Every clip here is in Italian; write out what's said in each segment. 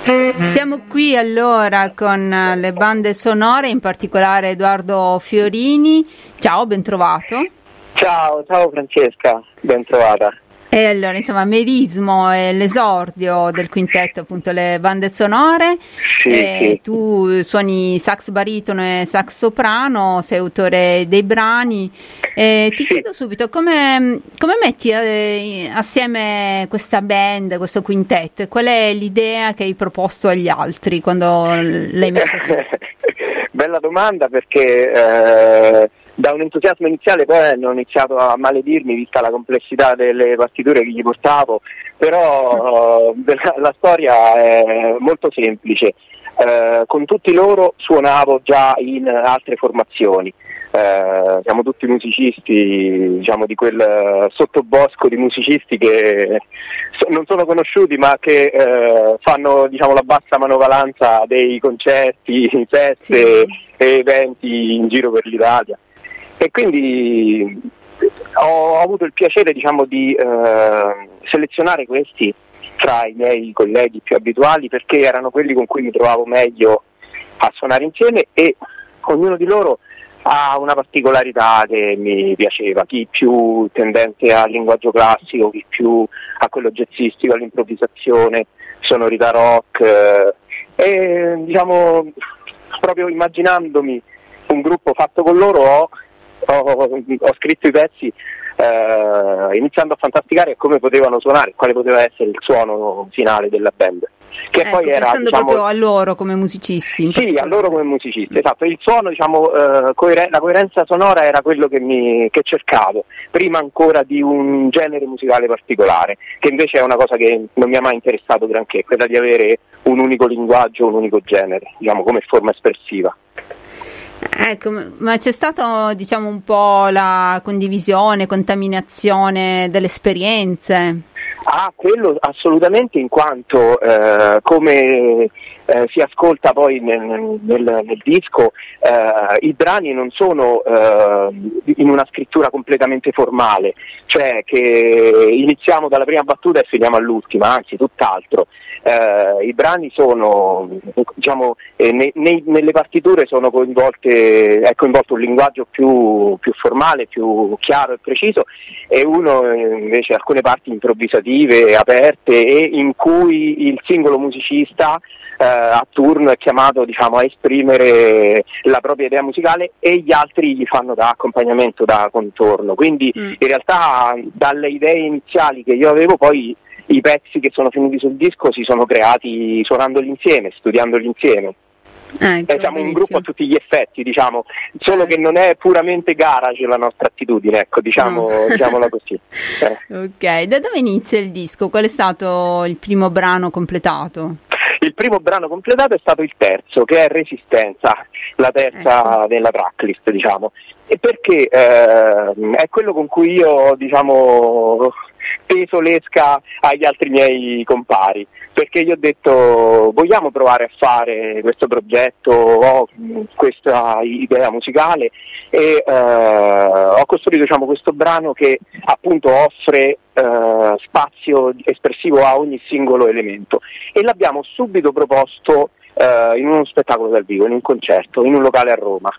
Siamo qui allora con le bande sonore, in particolare Edoardo Fiorini. Ciao, ben trovato. Ciao Francesca, ben trovata. E allora, insomma, Merismo è l'esordio del quintetto, appunto, le bande sonore. Sì. Tu suoni sax baritono e sax soprano, sei autore dei brani. Ti chiedo subito, come metti assieme questa band, questo quintetto, e qual è l'idea che hai proposto agli altri quando l'hai messa su? Bella domanda, perché da un entusiasmo iniziale poi hanno iniziato a maledirmi vista la complessità delle partiture che gli portavo, però la storia è molto semplice. Con tutti loro suonavo già in altre formazioni. Siamo tutti musicisti, diciamo, di quel sottobosco di musicisti che non sono conosciuti, ma che fanno, diciamo, la bassa manovalanza dei concerti, feste e eventi in giro per l'Italia. E quindi ho avuto il piacere, diciamo, di selezionare questi tra i miei colleghi più abituali, perché erano quelli con cui mi trovavo meglio a suonare insieme, e ognuno di loro ha una particolarità che mi piaceva, chi più tendente al linguaggio classico, chi più a quello jazzistico, all'improvvisazione, sonorità rock, e diciamo, proprio immaginandomi un gruppo fatto con loro ho scritto i pezzi iniziando a fantasticare come potevano suonare, quale poteva essere il suono finale della band, che poi era, pensando, diciamo, proprio a loro come musicisti. Sì, a loro come musicisti, esatto. Il suono, diciamo, la coerenza sonora era quello che cercavo, prima ancora di un genere musicale particolare, che invece è una cosa che non mi ha mai interessato granché, quella di avere un unico linguaggio, un unico genere, diciamo, come forma espressiva. Ecco, ma c'è stato, diciamo, un po' la condivisione, contaminazione delle esperienze? Quello assolutamente, in quanto come si ascolta poi nel disco, i brani non sono in una scrittura completamente formale, cioè che iniziamo dalla prima battuta e finiamo all'ultima, anzi tutt'altro. I brani sono, diciamo, nelle partiture sono è coinvolto un linguaggio più formale, più chiaro e preciso, e uno invece alcune parti improvvisative, aperte, e in cui il singolo musicista a turno è chiamato, diciamo, a esprimere la propria idea musicale, e gli altri gli fanno da accompagnamento, da contorno. Quindi in realtà dalle idee iniziali che io avevo, poi i pezzi che sono finiti sul disco si sono creati suonandoli insieme, studiandoli insieme. Ecco, siamo un gruppo a tutti gli effetti, diciamo, solo che non è puramente garage la nostra attitudine, ecco, diciamola così. Ok, da dove inizia il disco? Qual è stato il primo brano completato? Il primo brano completato è stato il terzo, che è Resistenza, la terza della tracklist, diciamo, e perché è quello con cui io, diciamo, peso l'esca agli altri miei compari, perché gli ho detto: vogliamo provare a fare questo progetto, ho questa idea musicale, e ho costruito, diciamo, questo brano che appunto offre spazio espressivo a ogni singolo elemento, e l'abbiamo subito proposto in uno spettacolo dal vivo, in un concerto, in un locale a Roma.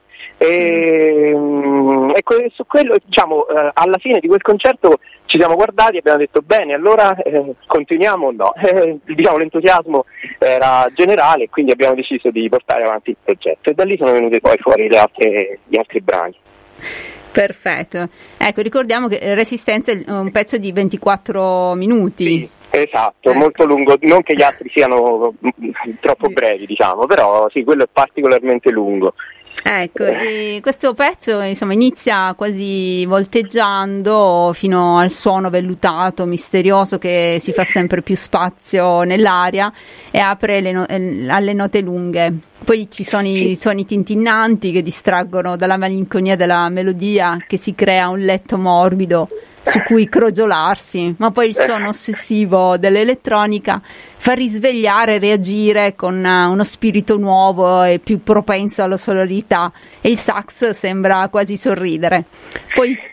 E su quello, diciamo, alla fine di quel concerto ci siamo guardati e abbiamo detto: bene, allora continuiamo o no? Diciamo, l'entusiasmo era generale, e quindi abbiamo deciso di portare avanti il progetto, e da lì sono venuti poi fuori gli altri brani. Perfetto, ecco, ricordiamo che Resistenza è un pezzo di 24 minuti. Sì. Esatto, molto lungo, non che gli altri siano troppo brevi, diciamo, però sì, quello è particolarmente lungo. Ecco, e questo pezzo, insomma, inizia quasi volteggiando fino al suono vellutato, misterioso, che si fa sempre più spazio nell'aria e apre alle note lunghe. Poi ci sono i suoni tintinnanti che distraggono dalla malinconia della melodia, che si crea un letto morbido su cui crogiolarsi, ma poi il suono ossessivo dell'elettronica fa risvegliare e reagire con uno spirito nuovo e più propenso alla sonorità, e il sax sembra quasi sorridere. Poi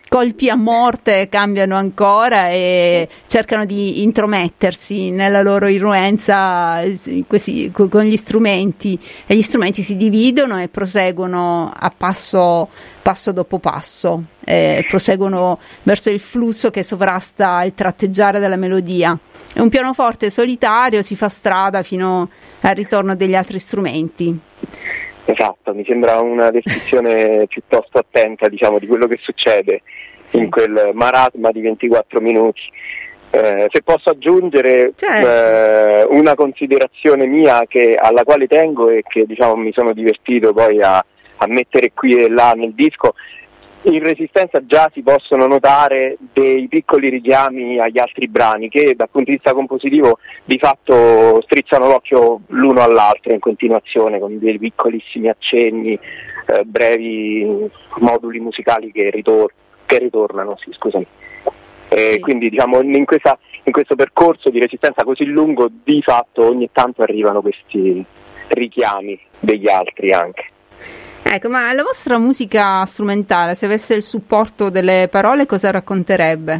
colpi a morte cambiano ancora e cercano di intromettersi nella loro irruenza con gli strumenti, e gli strumenti si dividono e proseguono a passo dopo passo, proseguono verso il flusso che sovrasta il tratteggiare della melodia. E un pianoforte solitario si fa strada fino al ritorno degli altri strumenti. Esatto, mi sembra una descrizione piuttosto attenta, diciamo, di quello che succede in quel marasma di 24 minuti. Se posso aggiungere una considerazione mia alla quale tengo e che, diciamo, mi sono divertito poi a mettere qui e là nel disco. In Resistenza già si possono notare dei piccoli richiami agli altri brani che dal punto di vista compositivo di fatto strizzano l'occhio l'uno all'altro in continuazione, con dei piccolissimi accenni, brevi moduli musicali che ritornano. Scusami. Sì. Quindi, diciamo, in questo percorso di Resistenza così lungo di fatto ogni tanto arrivano questi richiami degli altri anche. Ecco, ma la vostra musica strumentale, se avesse il supporto delle parole, cosa racconterebbe?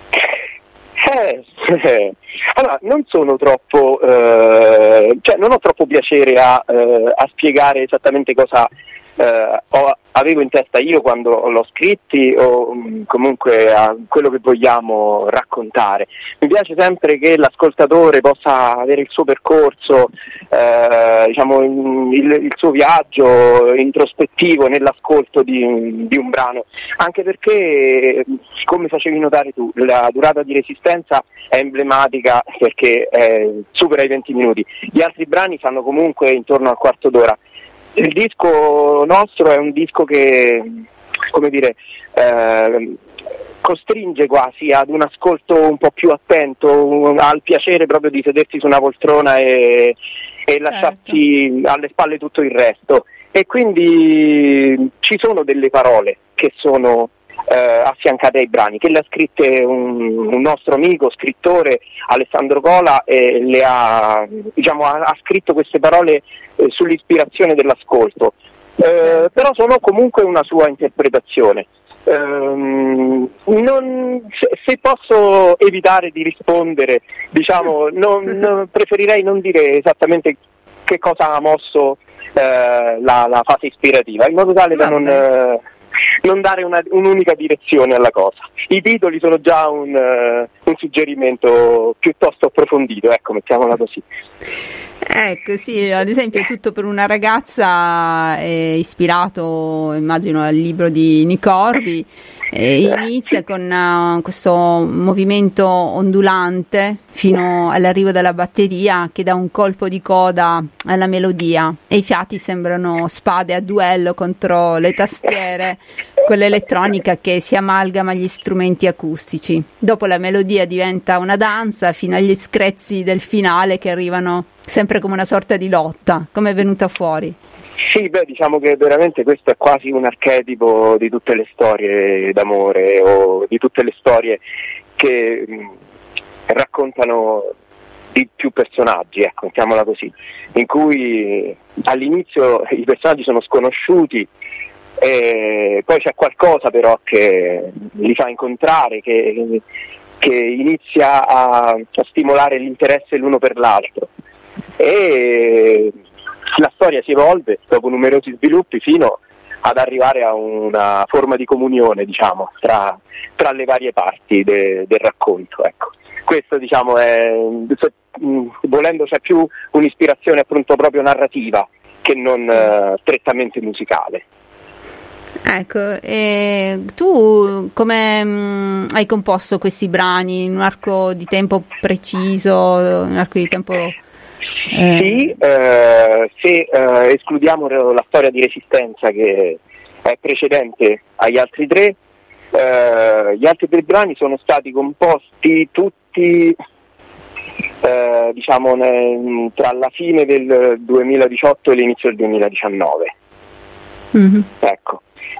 Allora, non sono troppo, non ho troppo piacere a spiegare esattamente cosa avevo in testa io quando l'ho scritti o comunque a quello che vogliamo raccontare. Mi piace sempre che l'ascoltatore possa avere il suo percorso, il suo viaggio introspettivo nell'ascolto di un brano, anche perché, come facevi notare tu, la durata di Resistenza è emblematica perché supera i 20 minuti. Gli altri brani fanno comunque intorno al quarto d'ora. Il disco nostro è un disco che, come dire, costringe quasi ad un ascolto un po' più attento, al piacere proprio di sedersi su una poltrona e lasciarsi alle spalle tutto il resto. E quindi ci sono delle parole che sono affiancate ai brani, che le ha scritte un nostro amico scrittore, Alessandro Cola, e ha scritto queste parole sull'ispirazione dell'ascolto, però sono comunque una sua interpretazione. Se posso evitare di rispondere, diciamo, preferirei non dire esattamente che cosa ha mosso la fase ispirativa, in modo tale da non dare un'unica direzione alla cosa. I titoli sono già un suggerimento piuttosto approfondito, ecco, mettiamola così. Ecco, sì, ad esempio Tutto per una ragazza è ispirato, immagino, al libro di Nick Horby. Inizia con questo movimento ondulante fino all'arrivo della batteria che dà un colpo di coda alla melodia e i fiati sembrano spade a duello contro le tastiere con l'elettronica che si amalgama agli strumenti acustici. Dopo la melodia diventa una danza fino agli screzi del finale che arrivano sempre come una sorta di lotta. Come è venuta fuori? Sì, diciamo che veramente questo è quasi un archetipo di tutte le storie d'amore o di tutte le storie che raccontano di più personaggi, ecco, mettiamola così, in cui all'inizio i personaggi sono sconosciuti e poi c'è qualcosa però che li fa incontrare, che inizia a stimolare l'interesse l'uno per l'altro e la storia si evolve dopo numerosi sviluppi fino ad arrivare a una forma di comunione, diciamo, tra le varie parti del racconto, ecco. Questo, diciamo, volendo c'è più un'ispirazione appunto proprio narrativa che non strettamente musicale. Ecco, e tu come hai composto questi brani? In un arco di tempo preciso, un arco di tempo... Sì, se escludiamo la storia di Resistenza che è precedente agli altri tre, gli altri tre brani sono stati composti tutti tra la fine del 2018 e l'inizio del 2019. Mm-hmm. Ecco,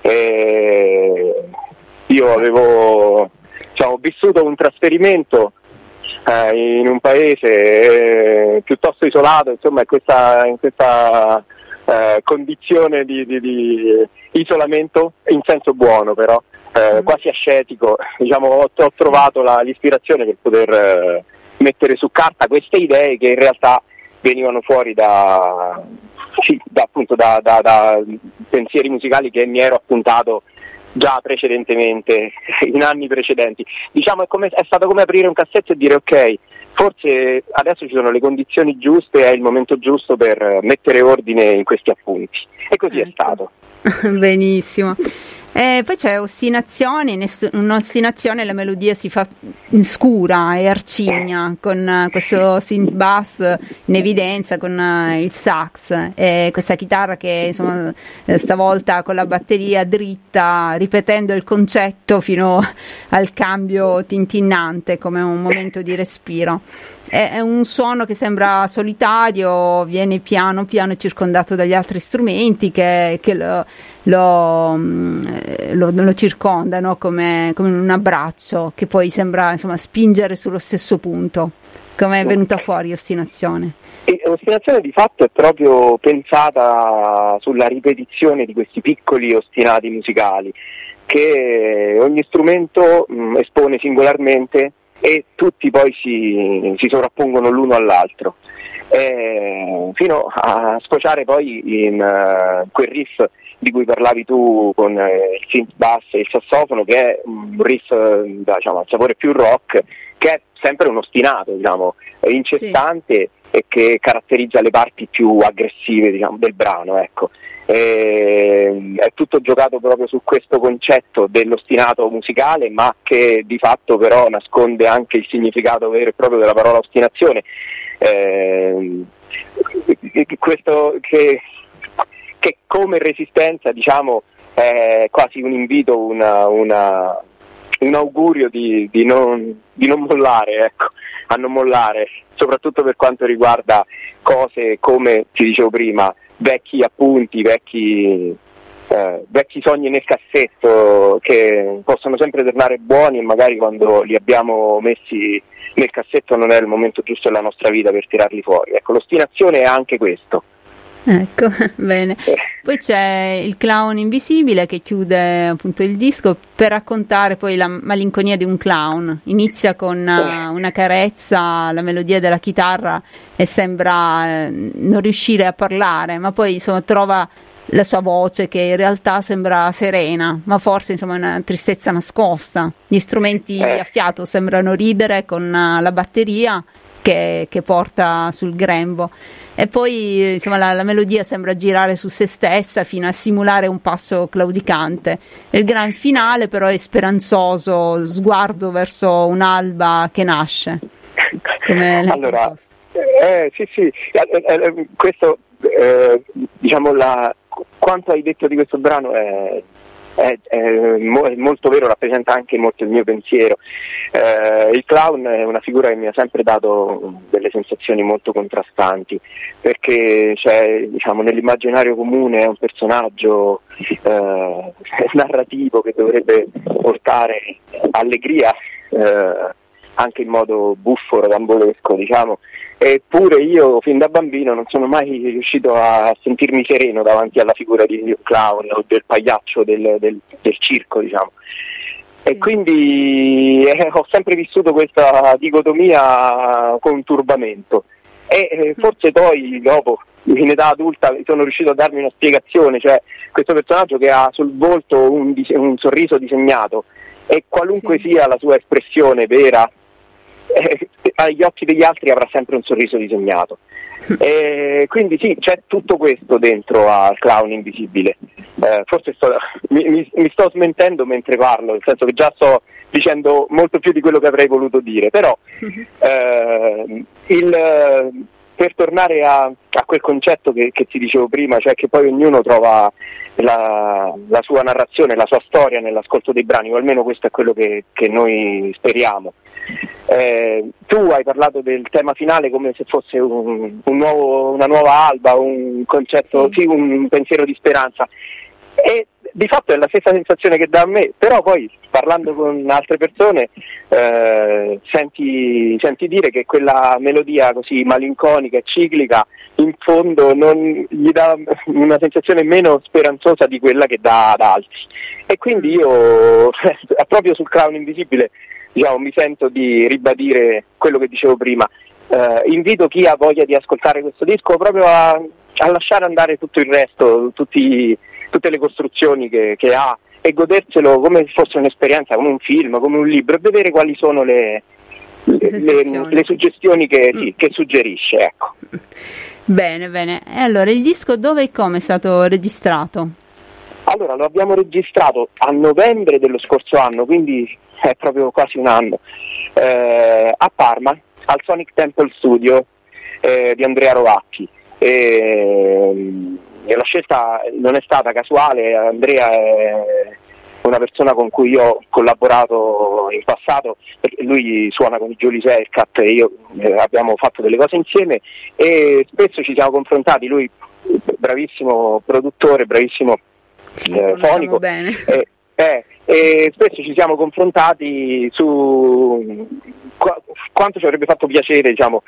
io avevo vissuto un trasferimento in un paese piuttosto isolato, insomma, in questa condizione di isolamento, in senso buono però, quasi ascetico, diciamo, ho trovato l'ispirazione per poter mettere su carta queste idee che in realtà venivano fuori da pensieri musicali che mi ero appuntato già precedentemente, in anni precedenti. Diciamo è stato come aprire un cassetto e dire ok, forse adesso ci sono le condizioni giuste, è il momento giusto per mettere ordine in questi appunti. E così è stato. Benissimo. Poi c'è ostinazione, in ostinazione la melodia si fa scura e arcigna con questo synth bass in evidenza, con il sax e questa chitarra che insomma stavolta con la batteria dritta, ripetendo il concetto fino al cambio tintinnante come un momento di respiro. È un suono che sembra solitario, viene piano piano circondato dagli altri strumenti che lo circondano come un abbraccio che poi sembra insomma spingere sullo stesso punto. Come è venuta fuori Ostinazione? Ostinazione di fatto è proprio pensata sulla ripetizione di questi piccoli ostinati musicali che ogni strumento espone singolarmente e tutti poi si sovrappongono l'uno all'altro, fino a sfociare poi in quel riff di cui parlavi tu con il synth bass e il sassofono, che è un riff diciamo, al sapore più rock, che è sempre un ostinato, diciamo, incessante e che caratterizza le parti più aggressive, diciamo, del brano, ecco. È tutto giocato proprio su questo concetto dell'ostinato musicale, ma che di fatto però nasconde anche il significato vero e proprio della parola ostinazione, questo che come resistenza, diciamo, è quasi un invito, un augurio di non mollare, ecco, a non mollare, soprattutto per quanto riguarda cose come ti dicevo prima, vecchi appunti, vecchi sogni nel cassetto che possono sempre tornare buoni e magari quando li abbiamo messi nel cassetto non è il momento giusto della nostra vita per tirarli fuori. Ecco, l'ostinazione è anche questo. Ecco, bene. Poi c'è il clown invisibile che chiude appunto il disco per raccontare poi la malinconia di un clown. Inizia con una carezza, la melodia della chitarra e sembra non riuscire a parlare, ma poi insomma trova la sua voce che in realtà sembra serena, ma forse insomma è una tristezza nascosta. Gli strumenti a fiato sembrano ridere con la batteria che porta sul grembo. E poi insomma la melodia sembra girare su se stessa fino a simulare un passo claudicante. Il gran finale però è speranzoso, sguardo verso un'alba che nasce. Come allora, sì, questo diciamo quanto hai detto di questo brano è molto vero, rappresenta anche molto il mio pensiero. Il clown è una figura che mi ha sempre dato delle sensazioni molto contrastanti, perché diciamo, nell'immaginario comune è un personaggio narrativo che dovrebbe portare allegria anche in modo buffo, rocambolesco, diciamo. Eppure io fin da bambino non sono mai riuscito a sentirmi sereno davanti alla figura di un clown o del pagliaccio del circo, diciamo. E quindi ho sempre vissuto questa dicotomia con turbamento e forse poi dopo in età adulta sono riuscito a darmi una spiegazione, cioè questo personaggio che ha sul volto un sorriso disegnato e qualunque sia la sua espressione vera, agli occhi degli altri avrà sempre un sorriso disegnato. Quindi sì, c'è tutto questo dentro al clown invisibile. Forse mi sto smentendo mentre parlo, nel senso che già sto dicendo molto più di quello che avrei voluto dire, però per tornare a quel concetto che ti dicevo prima, cioè che poi ognuno trova la sua narrazione, la sua storia nell'ascolto dei brani, o almeno questo è quello che noi speriamo. Tu hai parlato del tema finale come se fosse una nuova alba, un concetto, sì, un pensiero di speranza, e di fatto è la stessa sensazione che dà a me, però poi parlando con altre persone senti dire che quella melodia così malinconica e ciclica in fondo non gli dà una sensazione meno speranzosa di quella che dà ad altri, e quindi io proprio sul Clown Invisibile, diciamo, mi sento di ribadire quello che dicevo prima. Invito chi ha voglia di ascoltare questo disco proprio a lasciare andare tutto il resto, tutte le costruzioni che ha, e goderselo come se fosse un'esperienza, come un film, come un libro, e vedere quali sono le suggestioni che suggerisce, ecco. Bene. E allora, il disco dove e come è stato registrato? Allora, lo abbiamo registrato a novembre dello scorso anno, quindi è proprio quasi un anno, a Parma, al Sonic Temple Studio di Andrea Rovacchi. E la scelta non è stata casuale. Andrea è una persona con cui io ho collaborato in passato, perché lui suona con i Julius Aircat e io abbiamo fatto delle cose insieme, e spesso ci siamo confrontati. Lui bravissimo produttore, bravissimo fonico, bene. E spesso ci siamo confrontati su quanto ci avrebbe fatto piacere, diciamo,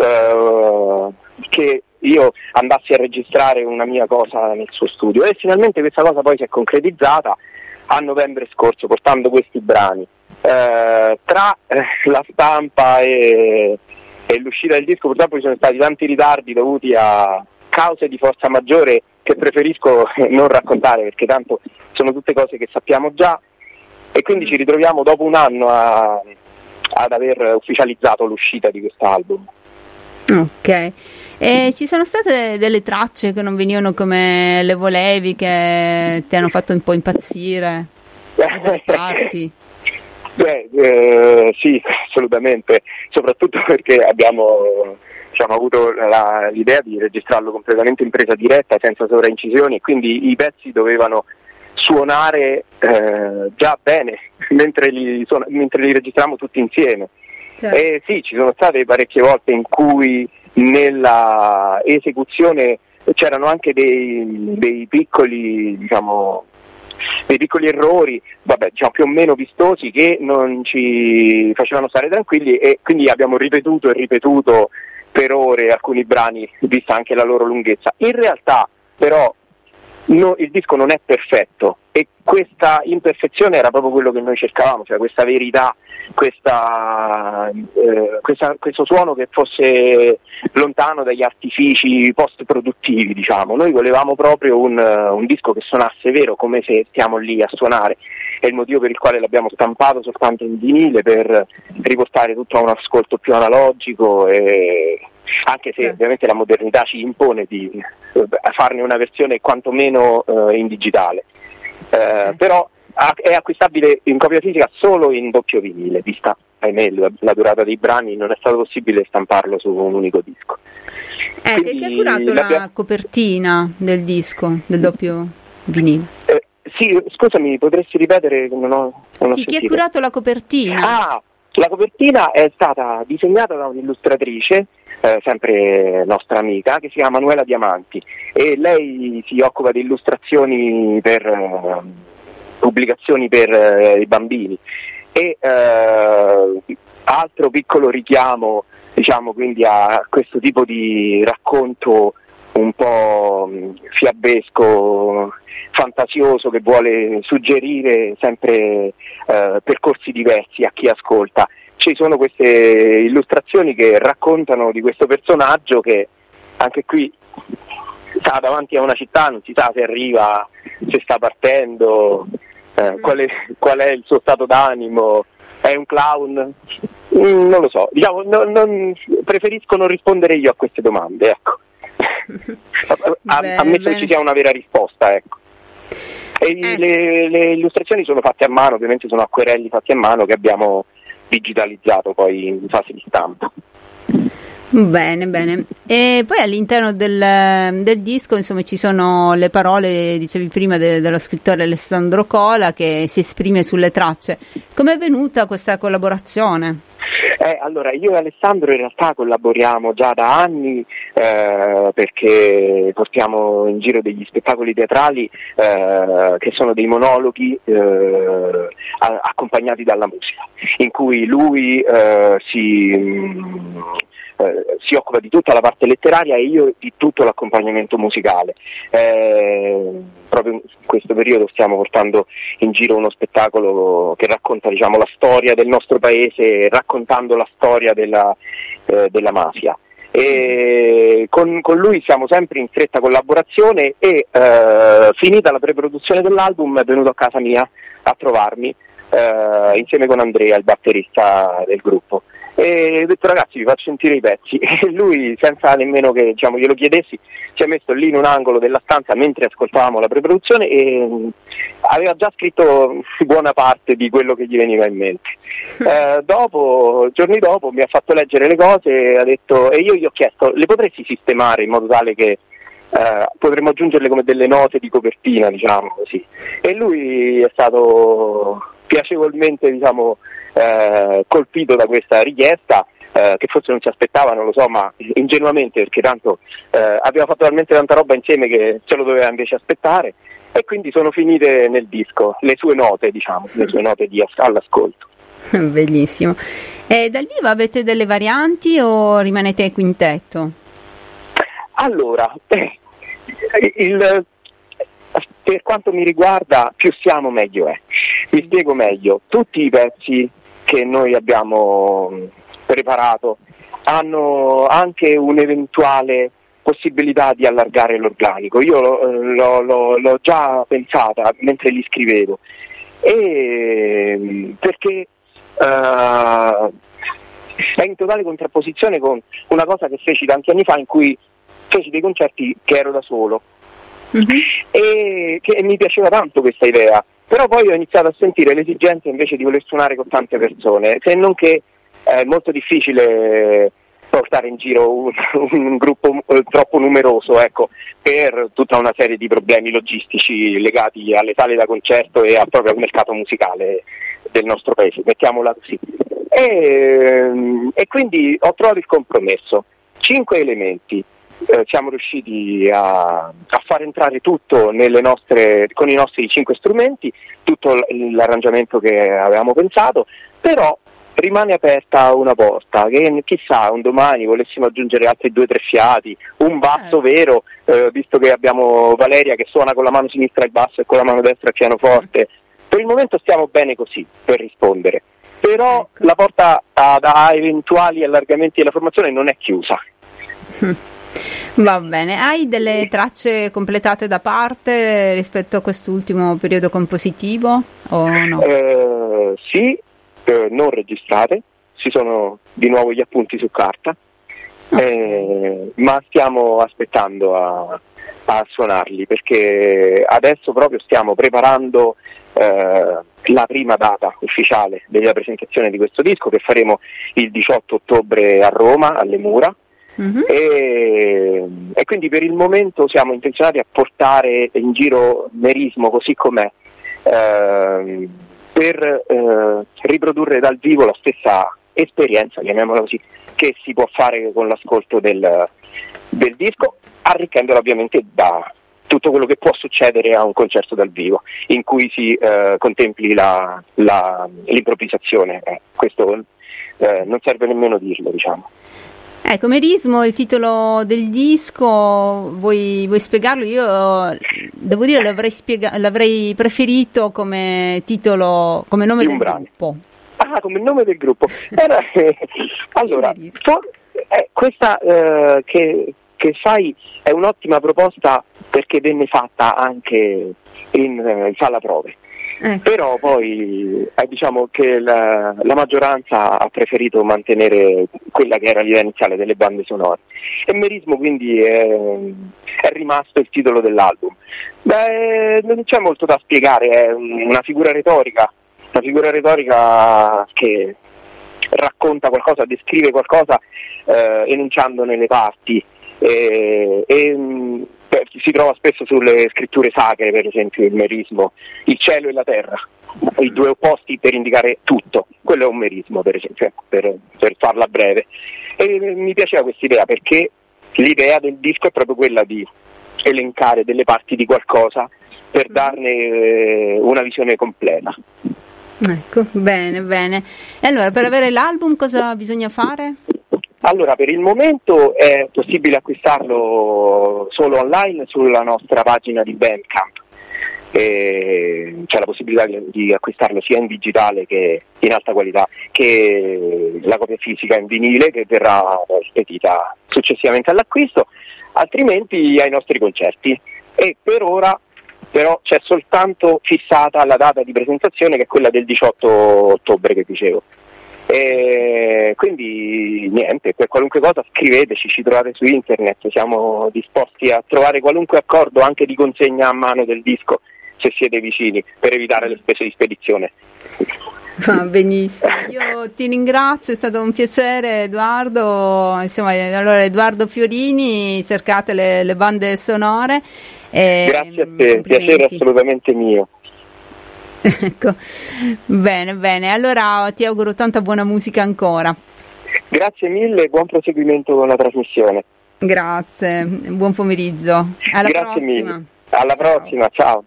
che io andassi a registrare una mia cosa nel suo studio, e finalmente questa cosa poi si è concretizzata a novembre scorso, portando questi brani. Tra la stampa e l'uscita del disco purtroppo ci sono stati tanti ritardi dovuti a cause di forza maggiore che preferisco non raccontare, perché tanto sono tutte cose che sappiamo già, e quindi ci ritroviamo dopo un anno ad aver ufficializzato l'uscita di quest'album. Ok, e ci sono state delle tracce che non venivano come le volevi, che ti hanno fatto un po' impazzire? Sì, assolutamente, soprattutto perché abbiamo avuto l'idea di registrarlo completamente in presa diretta, senza sovraincisioni, e quindi i pezzi dovevano suonare già bene mentre li registriamo tutti insieme. Certo. E sì, ci sono state parecchie volte in cui nella esecuzione c'erano anche dei piccoli, diciamo, dei piccoli errori, diciamo, più o meno vistosi, che non ci facevano stare tranquilli, e quindi abbiamo ripetuto e ripetuto per ore alcuni brani, vista anche la loro lunghezza. In realtà però il disco non è perfetto, e questa imperfezione era proprio quello che noi cercavamo, cioè questa verità, questo suono che fosse lontano dagli artifici post-produttivi, diciamo. Noi volevamo proprio un disco che suonasse vero, come se stiamo lì a suonare. È il motivo per il quale l'abbiamo stampato soltanto in vinile, per riportare tutto a un ascolto più analogico, e anche se ovviamente la modernità ci impone di farne una versione quantomeno in digitale, però è acquistabile in copia fisica solo in doppio vinile, vista, ahimè, la durata dei brani, non è stato possibile stamparlo su un unico disco. Chi ha curato la copertina del disco, del doppio vinile? Sì, scusami, potresti ripetere? Chi ha curato la copertina? La copertina è stata disegnata da un'illustratrice, sempre nostra amica, che si chiama Manuela Diamanti, e lei si occupa di illustrazioni per pubblicazioni per i bambini, e altro piccolo richiamo, diciamo, quindi a questo tipo di racconto un po' fiabesco, fantasioso, che vuole suggerire sempre percorsi diversi a chi ascolta. Ci sono queste illustrazioni che raccontano di questo personaggio che anche qui sta davanti a una città, non si sa se arriva, se sta partendo, qual è il suo stato d'animo, è un clown, non lo so, diciamo, preferisco non rispondere io a queste domande, ecco. Ammesso che ci sia una vera risposta, ecco. E le illustrazioni sono fatte a mano, ovviamente sono acquerelli fatti a mano che abbiamo digitalizzato poi in fase di stampa. Bene. E poi all'interno del disco, insomma, ci sono le parole, dicevi prima, dello scrittore Alessandro Cola, che si esprime sulle tracce. Com'è venuta questa collaborazione? Allora, io e Alessandro in realtà collaboriamo già da anni perché portiamo in giro degli spettacoli teatrali che sono dei monologhi accompagnati dalla musica, in cui lui si occupa di tutta la parte letteraria e io di tutto l'accompagnamento musicale. Proprio in questo periodo stiamo portando in giro uno spettacolo che racconta, diciamo, la storia del nostro paese, raccontando la storia della mafia. E con lui siamo sempre in stretta collaborazione e finita la preproduzione dell'album è venuto a casa mia a trovarmi insieme con Andrea, il batterista del gruppo. E ho detto: ragazzi, vi faccio sentire i pezzi. E lui, senza nemmeno che, diciamo, glielo chiedessi, si è messo lì in un angolo della stanza mentre ascoltavamo la preproduzione e aveva già scritto buona parte di quello che gli veniva in mente. Giorni dopo mi ha fatto leggere le cose e ha detto, e io gli ho chiesto: le potresti sistemare in modo tale che potremmo aggiungerle come delle note di copertina, diciamo così. E lui è stato piacevolmente, diciamo, colpito da questa richiesta, che forse non si aspettava, non lo so, ma ingenuamente, perché tanto abbiamo fatto talmente tanta roba insieme che se lo doveva invece aspettare, e quindi sono finite nel disco le sue note, diciamo, le sue note all'ascolto. Bellissimo. E dal vivo avete delle varianti o rimanete quintetto? Allora, per quanto mi riguarda, più siamo meglio è. Mi spiego meglio. Tutti i pezzi che noi abbiamo preparato hanno anche un'eventuale possibilità di allargare l'organico. Io l'ho già pensata mentre li scrivevo, e perché è in totale contrapposizione con una cosa che feci tanti anni fa, in cui feci dei concerti che ero da solo. E che mi piaceva tanto questa idea, però poi ho iniziato a sentire l'esigenza invece di voler suonare con tante persone, se non che è molto difficile portare in giro un gruppo troppo numeroso, ecco, per tutta una serie di problemi logistici legati alle sale da concerto e proprio al mercato musicale del nostro paese, mettiamola così. E quindi ho trovato il compromesso: 5 elementi. Siamo riusciti a far entrare tutto con i nostri 5 strumenti, tutto l'arrangiamento che avevamo pensato, però rimane aperta una porta che chissà un domani volessimo aggiungere altri 2 o 3 fiati, un basso vero, visto che abbiamo Valeria che suona con la mano sinistra il basso e con la mano destra il pianoforte. Per il momento stiamo bene così per rispondere, però la porta a eventuali allargamenti della formazione non è chiusa. Va bene, hai delle tracce completate da parte rispetto a quest'ultimo periodo compositivo o no? Sì, non registrate, ci sono di nuovo gli appunti su carta, ma stiamo aspettando a suonarli, perché adesso proprio stiamo preparando la prima data ufficiale della presentazione di questo disco, che faremo il 18 ottobre a Roma, alle Mura. E quindi per il momento siamo intenzionati a portare in giro Merismo così com'è, per riprodurre dal vivo la stessa esperienza, chiamiamola così, che si può fare con l'ascolto del disco, arricchendola ovviamente da tutto quello che può succedere a un concerto dal vivo, in cui si contempli l'improvvisazione. Questo non serve nemmeno dirlo, diciamo. Ecco, Merismo, il titolo del disco, vuoi spiegarlo? Io devo dire l'avrei preferito come titolo, come nome del gruppo. Ah, come nome del gruppo. Allora, questa che fai è un'ottima proposta, perché venne fatta anche in sala prove. Però poi diciamo che la maggioranza ha preferito mantenere quella che era l'idea iniziale delle bande sonore, e Merismo quindi è rimasto il titolo dell'album. Non c'è molto da spiegare, è una figura retorica che racconta qualcosa, descrive qualcosa enunciandone le parti, si trova spesso sulle scritture sacre, per esempio il Merismo, il cielo e la terra, i due opposti per indicare tutto. Quello è un merismo, per esempio, per farla breve. E mi piaceva questa idea, perché l'idea del disco è proprio quella di elencare delle parti di qualcosa per darne una visione completa. Ecco, bene, bene. E allora, per avere l'album cosa bisogna fare? Allora, per il momento è possibile acquistarlo solo online sulla nostra pagina di Bandcamp. C'è la possibilità di acquistarlo sia in digitale che in alta qualità, che la copia fisica in vinile, che verrà spedita successivamente all'acquisto, altrimenti ai nostri concerti. E per ora però c'è soltanto fissata la data di presentazione, che è quella del 18 ottobre che dicevo. Quindi niente, per qualunque cosa scriveteci, ci trovate su internet, siamo disposti a trovare qualunque accordo anche di consegna a mano del disco, se siete vicini, per evitare le spese di spedizione. Va benissimo, io ti ringrazio, è stato un piacere Edoardo. Insomma, allora Edoardo Fiorini, cercate le bande sonore. Grazie a te, piacere assolutamente mio. Ecco, bene, allora ti auguro tanta buona musica ancora. Grazie mille e buon proseguimento con la trasmissione. Grazie, buon pomeriggio, alla Grazie prossima. Mille. Alla prossima, ciao.